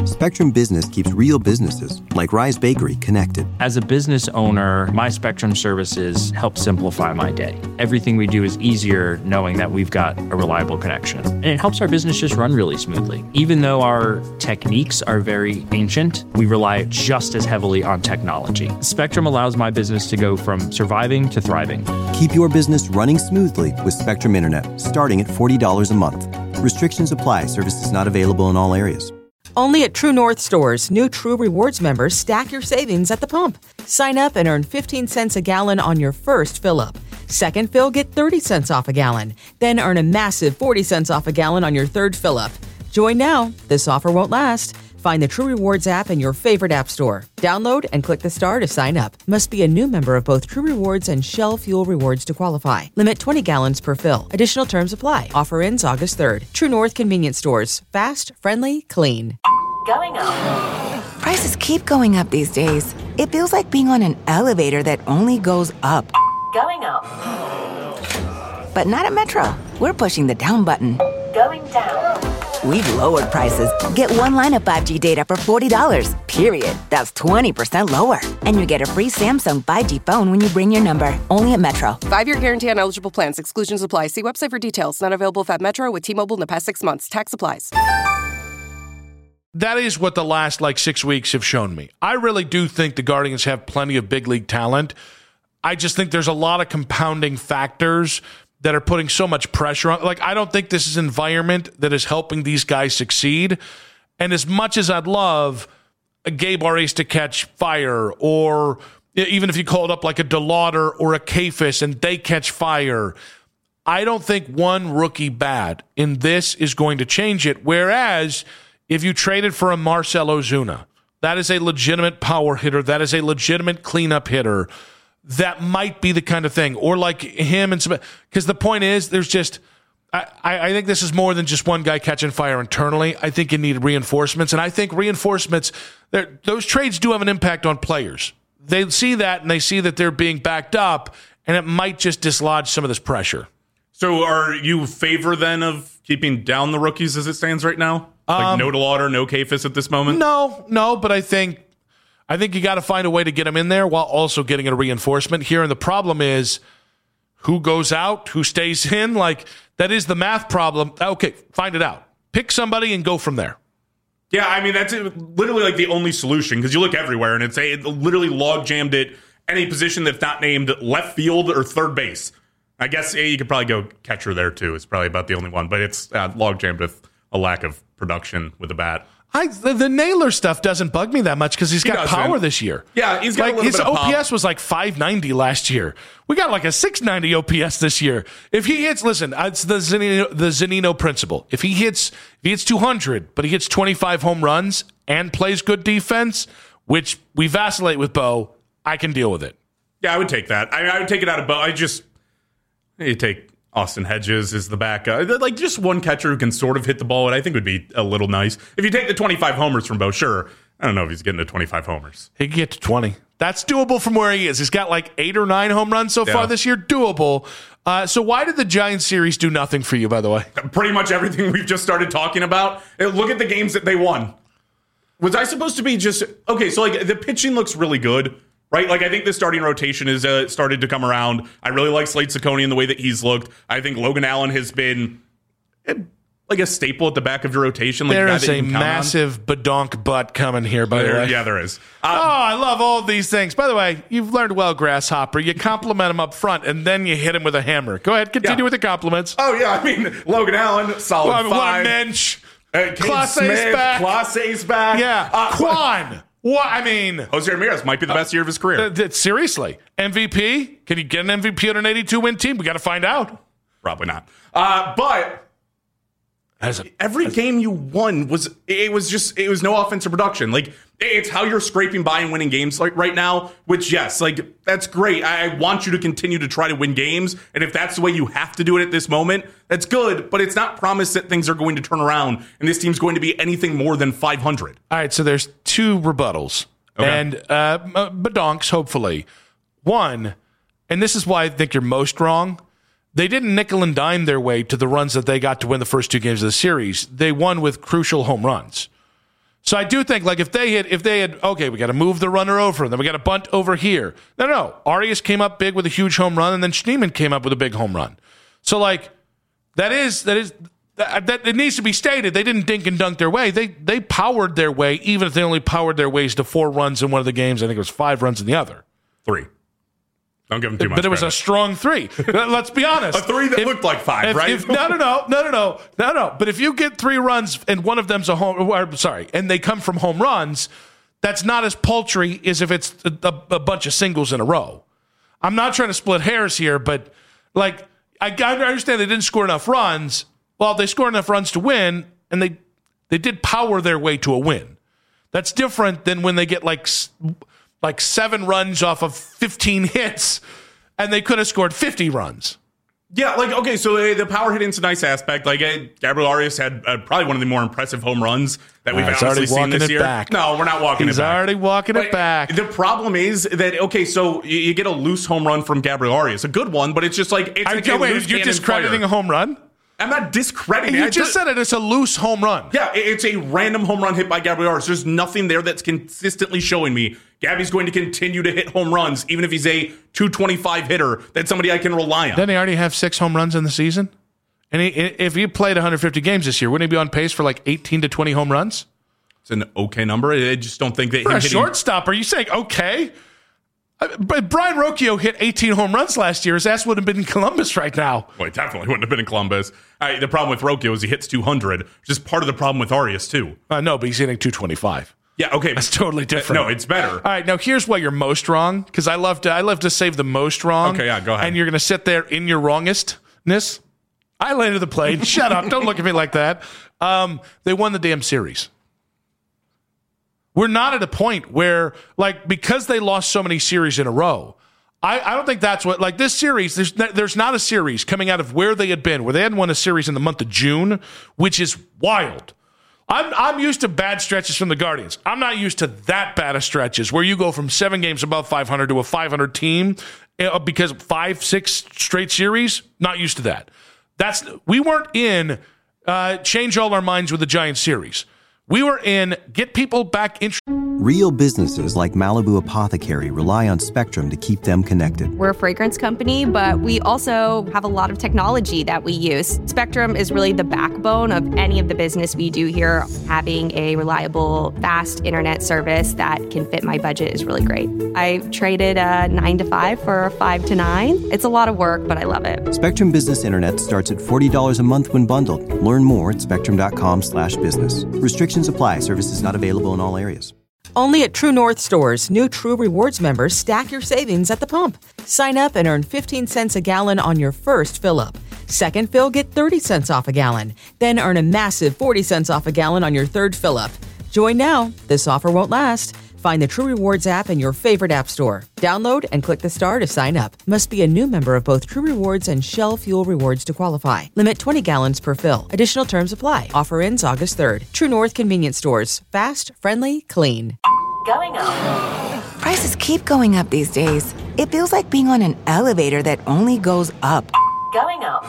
Spectrum Business keeps real businesses, like Rise Bakery, connected. As a business owner, my Spectrum services help simplify my day. Everything we do is easier knowing that we've got a reliable connection. And it helps our business just run really smoothly. Even though our techniques are very ancient, we rely just as heavily on technology. Spectrum allows my business to go from surviving to thriving. Keep your business running smoothly with Spectrum Internet, starting at $40 a month. Restrictions apply. Services not available in all areas. Only at True North stores, new True Rewards members stack your savings at the pump. Sign up and earn 15 cents a gallon on your first fill-up. Second fill, get 30 cents off a gallon. Then earn a massive 40 cents off a gallon on your third fill-up. Join now. This offer won't last. Find the True Rewards app in your favorite app store. Download and click the star to sign up. Must be a new member of both True Rewards and Shell Fuel Rewards to qualify. Limit 20 gallons per fill. Additional terms apply. Offer ends August 3rd. True North Convenience Stores. Fast, friendly, clean. Going up. Prices keep going up these days. It feels like being on an elevator that only goes up. Going up. But not at Metro. We're pushing the down button. Going down. We've lowered prices. Get one line of 5G data for $40, period. That's 20% lower. And you get a free Samsung 5G phone when you bring your number. Only at Metro. 5-year guarantee on eligible plans. Exclusions apply. See website for details. Not available if at Metro with T-Mobile in the past 6 months. Tax applies. That is what the last 6 weeks have shown me. I really do think the Guardians have plenty of big league talent. I just think there's a lot of compounding factors that are putting so much pressure on. I don't think this is an environment that is helping these guys succeed. And as much as I'd love a Gabe Arraez to catch fire, or even if you called up like a DeLauder or a Kafis and they catch fire, I don't think one rookie bat in this is going to change it. Whereas if you traded for a Marcell Ozuna, that is a legitimate power hitter. That is a legitimate cleanup hitter. That might be the kind of thing. Or like him and some, because the point is there's just, I think this is more than just one guy catching fire internally. I think you need reinforcements. And I think reinforcements, those trades do have an impact on players. They see that and they see that they're being backed up, and it might just dislodge some of this pressure. So are you favor then of keeping down the rookies as it stands right now? No DeLauder, no Kafis at this moment? No, but I think you got to find a way to get them in there while also getting a reinforcement here. And the problem is who goes out, who stays in. That is the math problem. Okay, find it out. Pick somebody and go from there. Yeah, I mean, that's literally the only solution, because you look everywhere and it literally log jammed at any position that's not named left field or third base. I guess you could probably go catcher there too. It's probably about the only one, but it's log jammed with a lack of production with a bat. The Naylor stuff doesn't bug me that much because he's got power this year. Yeah, he's got a little his bit of pop. OPS was 590 last year. We got a 690 OPS this year. If he hits, listen, it's the Zunino principle. If he hits 200, but he hits 25 home runs and plays good defense, which we vacillate with Bo, I can deal with it. Yeah, I would take that. I would take it out of Bo. You take Austin Hedges is the back. Just one catcher who can sort of hit the ball, and I think would be a little nice. If you take the 25 homers from Bo, sure. I don't know if he's getting to 25 homers. He can get to 20. That's doable from where he is. He's got 8 or 9 home runs so far this year. Doable. So why did the Giants series do nothing for you, by the way? Pretty much everything we've just started talking about. Look at the games that they won. Was I supposed to be just... Okay, so the pitching looks really good. Right? I think the starting rotation is started to come around. I really like Slade Ciccone and the way that he's looked. I think Logan Allen has been a staple at the back of your rotation. There is a massive badonk butt coming here, by the way. Yeah, there is. I love all of these things. By the way, you've learned well, Grasshopper. You compliment him up front, and then you hit him with a hammer. Go ahead, continue with the compliments. Oh, yeah. I mean, Logan Allen, solid 5. One bench. Class A's back. Class A's back. Yeah. Quan. What? I mean, Jose Ramirez might be the best year of his career. Seriously. MVP? Can you get an MVP on an 82-win team? We got to find out. Probably not. But every game you won was no offensive production. It's how you're scraping by and winning games right now, which, yes, that's great. I want you to continue to try to win games. And if that's the way you have to do it at this moment, that's good. But it's not promised that things are going to turn around and this team's going to be anything more than 500. All right, so there's 2 rebuttals. Okay. And badonks, hopefully. One, and this is why I think you're most wrong, they didn't nickel and dime their way to the runs that they got to win the first 2 games of the series. They won with crucial home runs. So I do think, like, if they had, okay, we got to move the runner over, and then we got to bunt over here. No. Arias came up big with a huge home run, and then Schneemann came up with a big home run. So, like, that it needs to be stated. They didn't dink and dunk their way. They powered their way, even if they only powered their ways to 4 runs in one of the games. I think it was 5 runs in the other. 3. Don't give them too much. But it was credit. a strong 3. Let's be honest. A 3 that looked like 5, right? No. But if you get 3 runs and one of them's and they come from home runs, that's not as paltry as if it's a bunch of singles in a row. I'm not trying to split hairs here, but like I understand they didn't score enough runs. Well, they scored enough runs to win, and they did power their way to a win. That's different than when they get like 7 runs off of 15 hits, and they could have scored 50 runs. Yeah, like, okay, so the power hitting's a nice aspect. Like, Gabriel Arias had probably one of the more impressive home runs that we've honestly seen this year. Back. No, we're not walking it back. He's already walking it back. The problem is that, okay, so you get a loose home run from Gabriel Arias. A good one, but it's just like, you're discrediting a home run? I'm not discrediting it. You just said it's a loose home run. Yeah, it's a random home run hit by Gabriel Arias. There's nothing there that's consistently showing me Gabby's going to continue to hit home runs, even if he's a 225 hitter. That's somebody I can rely on. Doesn't he already have 6 home runs in the season? And if he played 150 games this year, wouldn't he be on pace for like 18 to 20 home runs? It's an okay number. I just don't think that for a shortstop. Are you saying okay? But Brian Rocchio hit 18 home runs last year. His ass would have been in Columbus right now. Well, he definitely wouldn't have been in Columbus. The problem with Rocchio is he hits 200, which is part of the problem with Arias, too. No, but he's hitting 225. Yeah, okay. That's totally different. No, it's better. All right, now here's why you're most wrong, because I love to save the most wrong. Okay, yeah, go ahead. And you're going to sit there in your wrongestness. I landed the plane. Shut up. Don't look at me like that. They won the damn series. We're not at a point where, like, because they lost so many series in a row, I don't think that's what, like, this series, there's not a series coming out of where they had been, where they hadn't won a series in the month of June, which is wild. I'm used to bad stretches from the Guardians. I'm not used to that bad of stretches where you go from 7 games above 500 to a 500 team because 5-6 straight series. Not used to that. We weren't in change all our minds with the Giants series. We were in get people back interested. Real businesses like Malibu Apothecary rely on Spectrum to keep them connected. We're a fragrance company, but we also have a lot of technology that we use. Spectrum is really the backbone of any of the business we do here. Having a reliable, fast internet service that can fit my budget is really great. I traded a 9 to 5 for a 5 to 9. It's a lot of work, but I love it. Spectrum Business Internet starts at $40 a month when bundled. Learn more at spectrum.com/business. Restrictions apply. Services not available in all areas. Only at True North stores, new True Rewards members stack your savings at the pump. Sign up and earn 15 cents a gallon on your first fill-up. Second fill, get 30 cents off a gallon. Then earn a massive 40 cents off a gallon on your third fill-up. Join now. This offer won't last. Find the True Rewards app in your favorite app store. Download and click the star to sign up. Must be a new member of both True Rewards and Shell Fuel Rewards to qualify. Limit 20 gallons per fill. Additional terms apply. Offer ends August 3rd. True North Convenience Stores. Fast, friendly, clean. Going up. Prices keep going up these days. It feels like being on an elevator that only goes up. Going up.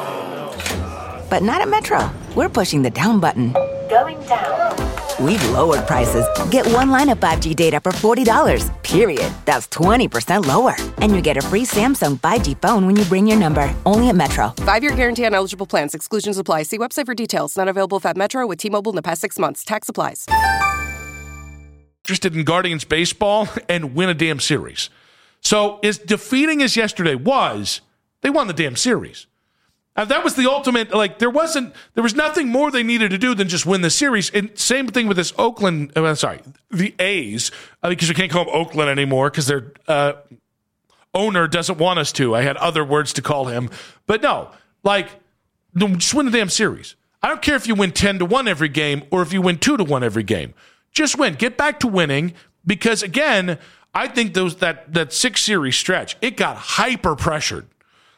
But not at Metro. We're pushing the down button. Going down. We've lowered prices. Get one line of 5G data for $40, period. That's 20% lower. And you get a free Samsung 5G phone when you bring your number. Only at Metro. 5-year guarantee on eligible plans. Exclusions apply. See website for details. Not available if at Metro with T-Mobile in the past 6 months. Tax applies. Interested in Guardians baseball and win a damn series. So as defeating as yesterday was, they won the damn series. That was the ultimate, like, there was nothing more they needed to do than just win the series. And same thing with this the A's, because we can't call them Oakland anymore because their owner doesn't want us to. I had other words to call him. But no, just win the damn series. I don't care if you win 10-1 every game or if you win 2-1 every game. Just win. Get back to winning because, again, I think that 6-series stretch, it got hyper-pressured.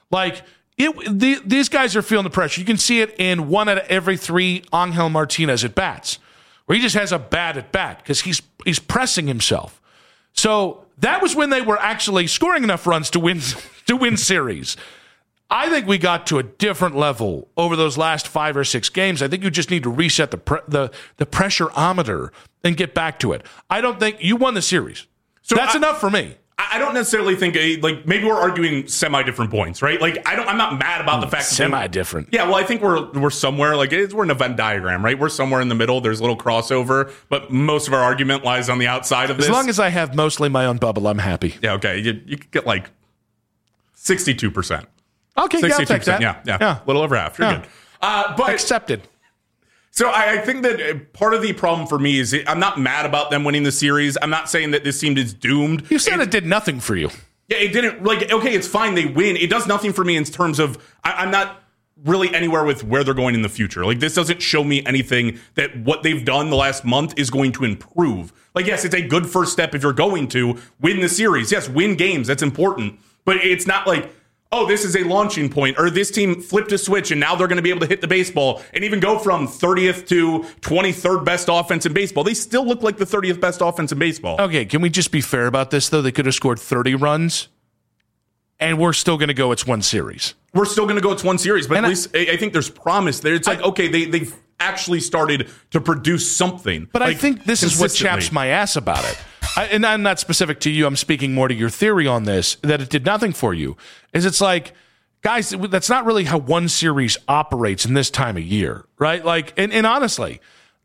These guys are feeling the pressure. You can see it in 1 out of every 3 Angel Martinez at bats, where he just has a bad at bat because he's pressing himself. So that was when they were actually scoring enough runs to win series. I think we got to a different level over those last 5 or 6 games. I think you just need to reset the pressureometer and get back to it. I don't think you won the series. So that's enough for me. I don't necessarily think maybe we're arguing semi-different points, right? Like I'm not mad about the fact that semi-different. Yeah, well, I think we're somewhere we're in a Venn diagram, right? We're somewhere in the middle. There's a little crossover, but most of our argument lies on the outside of this. As long as I have mostly my own bubble, I'm happy. Yeah, okay. You could get 62%. Okay, 62%, yeah, I'll take that. Yeah, a little over half. You're good. But accepted. So I think that part of the problem for me is I'm not mad about them winning the series. I'm not saying that this team is doomed. You said it did nothing for you. Yeah, it didn't. Okay, it's fine. They win. It does nothing for me in terms of I'm not really anywhere with where they're going in the future. This doesn't show me anything that what they've done the last month is going to improve. Yes, it's a good first step if you're going to win the series. Yes, win games. That's important. But it's not this is a launching point, or this team flipped a switch and now they're going to be able to hit the baseball and even go from 30th to 23rd best offense in baseball. They still look like the 30th best offense in baseball. Okay, can we just be fair about this, though? They could have scored 30 runs, and we're still going to go it's one series. We're still going to go it's one series, but at least I think there's promise there. It's they've actually started to produce something. But I think this is what chaps my ass about it. And I'm not specific to you. I'm speaking more to your theory on this, that it did nothing for you. It's guys, that's not really how one series operates in this time of year, right? And honestly,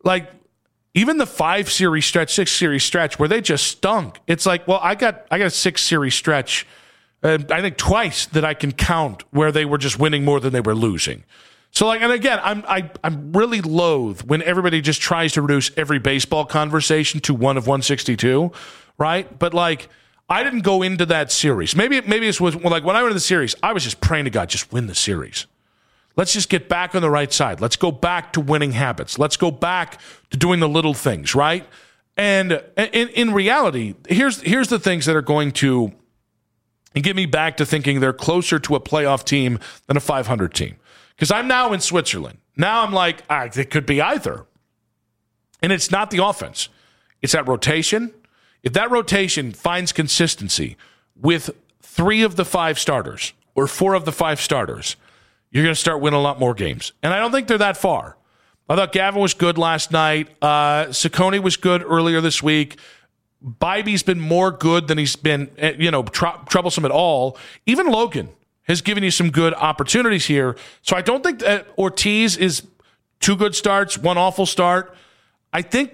even the 5-series stretch, 6-series stretch where they just stunk. It's I got a 6-series stretch, I think twice that I can count where they were just winning more than they were losing. So and again, I'm really loath when everybody just tries to reduce every baseball conversation to one of 162, right? But I didn't go into that series. Maybe it was when I went into the series, I was just praying to God, just win the series. Let's just get back on the right side. Let's go back to winning habits. Let's go back to doing the little things, right? And in reality, here's the things that are going to get me back to thinking they're closer to a playoff team than a 500 team. Because I'm now in Switzerland. Now I'm it could be either. And it's not the offense. It's that rotation. If that rotation finds consistency with 3 of the 5 starters or 4 of the 5 starters, you're going to start winning a lot more games. And I don't think they're that far. I thought Gavin was good last night. Ciccone was good earlier this week. Bybee's been more good than he's been, troublesome at all. Even Logan has given you some good opportunities here. So I don't think that Ortiz is 2 good starts, 1 awful start. I think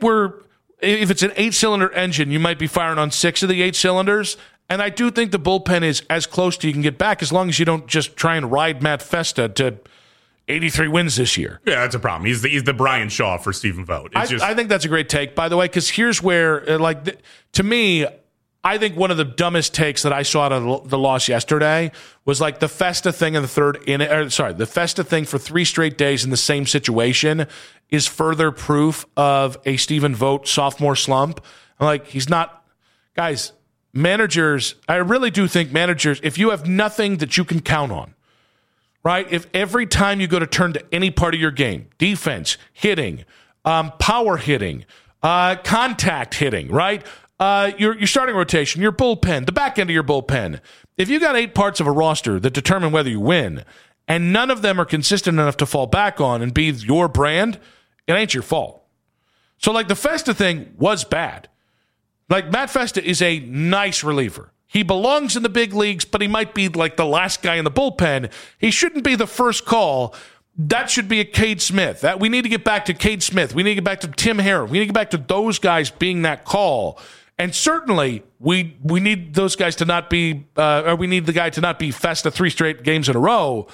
if it's an 8-cylinder engine, you might be firing on 6 of the 8 cylinders. And I do think the bullpen is as close to you can get back as long as you don't just try and ride Matt Festa to 83 wins this year. Yeah, that's a problem. He's the Brian Shaw for Stephen Vogt. I think that's a great take, by the way, because here's where, to me, I think one of the dumbest takes that I saw out of the loss yesterday was the Festa thing in the the Festa thing for 3 straight days in the same situation is further proof of a Stephen Vogt sophomore slump. He's not, guys, managers, I really do think managers, if you have nothing that you can count on, right? If every time you go to turn to any part of your game, defense, hitting, power hitting, contact hitting, right? Your starting rotation, your bullpen, the back end of your bullpen. If you got 8 parts of a roster that determine whether you win, and none of them are consistent enough to fall back on and be your brand, it ain't your fault. So the Festa thing was bad. Matt Festa is a nice reliever. He belongs in the big leagues, but he might be the last guy in the bullpen. He shouldn't be the first call. That should be a Cade Smith. We need to get back to Cade Smith. We need to get back to Tim Herron. We need to get back to those guys being that call. And certainly, we need those guys to not be, or we need the guy to not be Festa 3 straight games in a row.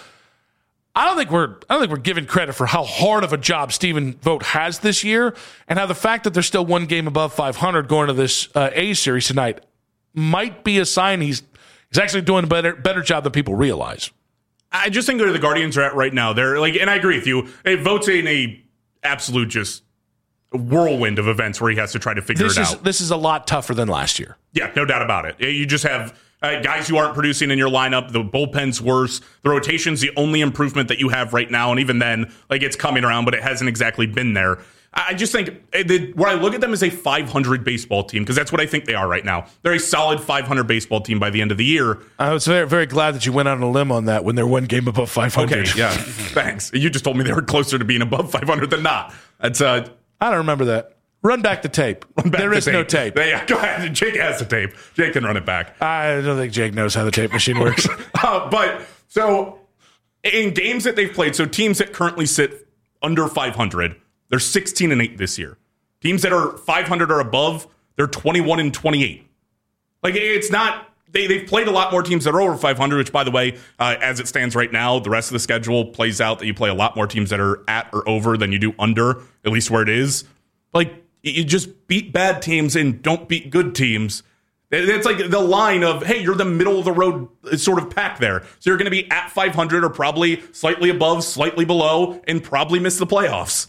I don't think we're giving credit for how hard of a job Stephen Vogt has this year, and how the fact that they're still 1 game above 500 going to this A's series tonight might be a sign he's actually doing a better job than people realize. I just think where the Guardians are at right now, they're and I agree with you. Vogt's in a absolute just whirlwind of events where he has to try to figure it out. This is a lot tougher than last year. Yeah, no doubt about it. You just have guys who aren't producing in your lineup. The bullpen's worse. The rotation's the only improvement that you have right now. And even then, it's coming around, but it hasn't exactly been there. I just think where I look at them as a 500 baseball team, because that's what I think they are right now. They're a solid 500 baseball team by the end of the year. I was very, very glad that you went out on a limb on that when they're one game above 500. Okay, yeah, thanks. You just told me they were closer to being above 500 than not. That's I don't remember that. Run back the tape. There is no tape. Yeah, go ahead. Jake has the tape. Jake can run it back. I don't think Jake knows how the tape machine works. But so in games that they've played, so teams that currently sit under 500, they're 16-8 this year. Teams that are 500 or above, they're 21-28. Like, it's not. They've played a lot more teams that are over 500, which, by the way, as it stands right now, the rest of the schedule plays out that you play a lot more teams that are at or over than you do under, at least where it is. Like, you just beat bad teams and don't beat good teams. It's like the line of, hey, you're the middle of the road sort of pack there. So you're going to be at 500 or probably slightly above, slightly below, and probably miss the playoffs.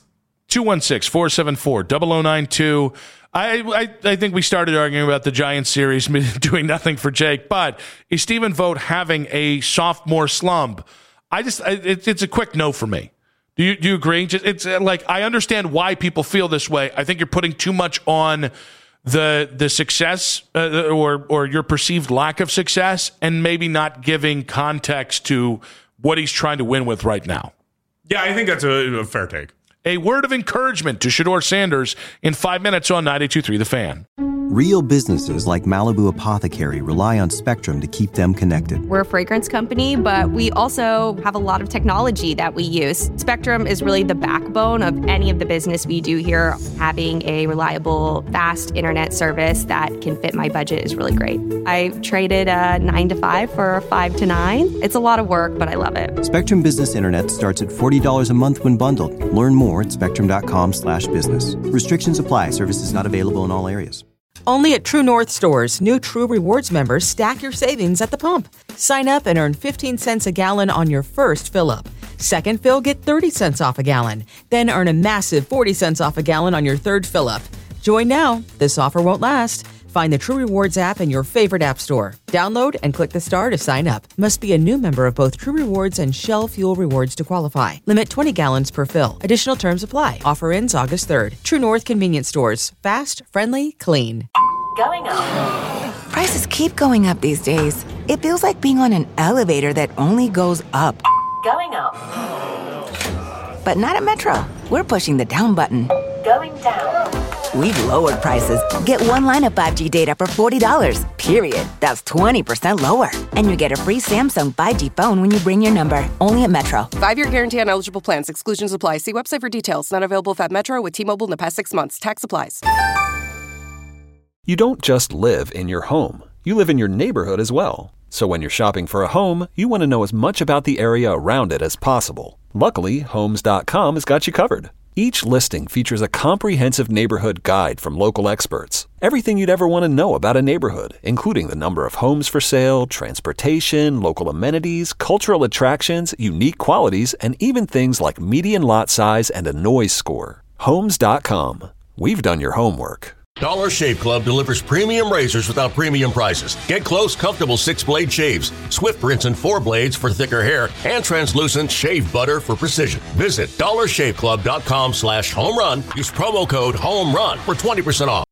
216-474-0092. I think we started arguing about the Giants series doing nothing for Jake, but is Stephen Vogt having a sophomore slump? It's a quick no for me. Do you agree? It's like, I understand why people feel this way. I think you're putting too much on the success or your perceived lack of success, and maybe not giving context to what he's trying to win with right now. Yeah, I think that's a fair take. A word of encouragement to Shedeur Sanders in 5 minutes on 92.3 The Fan. Real businesses like Malibu Apothecary rely on Spectrum to keep them connected. We're a fragrance company, but we also have a lot of technology that we use. Spectrum is really the backbone of any of the business we do here. Having a reliable, fast internet service that can fit my budget is really great. I traded a 9 to 5 for a 5 to 9. It's a lot of work, but I love it. Spectrum Business Internet starts at $40 a month when bundled. Learn more at spectrum.com/business. Restrictions apply. Services not available in all areas. Only at True North stores, new True Rewards members stack your savings at the pump. Sign up and earn 15 cents a gallon on your first fill-up. Second fill, get 30 cents off a gallon. Then earn a massive 40 cents off a gallon on your third fill-up. Join now. This offer won't last. Find the True Rewards app in your favorite app store. Download and click the star to sign up. Must be a new member of both True Rewards and Shell Fuel Rewards to qualify. Limit 20 gallons per fill. Additional terms apply. Offer ends August 3rd. True North Convenience Stores. Fast, friendly, clean. Going up. Prices keep going up these days. It feels like being on an elevator that only goes up. Going up. But not at Metro. We're pushing the down button. Going down. We've lowered prices. Get one line of 5G data for $40, period. That's 20% lower. And you get a free Samsung 5G phone when you bring your number. Only at Metro. 5-year guarantee on eligible plans. Exclusions apply. See website for details. Not available if at Metro with T-Mobile in the past 6 months. Tax applies. You don't just live in your home. You live in your neighborhood as well. So when you're shopping for a home, you want to know as much about the area around it as possible. Luckily, Homes.com has got you covered. Each listing features a comprehensive neighborhood guide from local experts. Everything you'd ever want to know about a neighborhood, including the number of homes for sale, transportation, local amenities, cultural attractions, unique qualities, and even things like median lot size and a noise score. Homes.com. We've done your homework. Dollar Shave Club delivers premium razors without premium prices. Get close, comfortable 6-blade shaves, swift rinse and 4 blades for thicker hair, and translucent shave butter for precision. Visit dollarshaveclub.com/homerun. Use promo code HOMERUN for 20% off.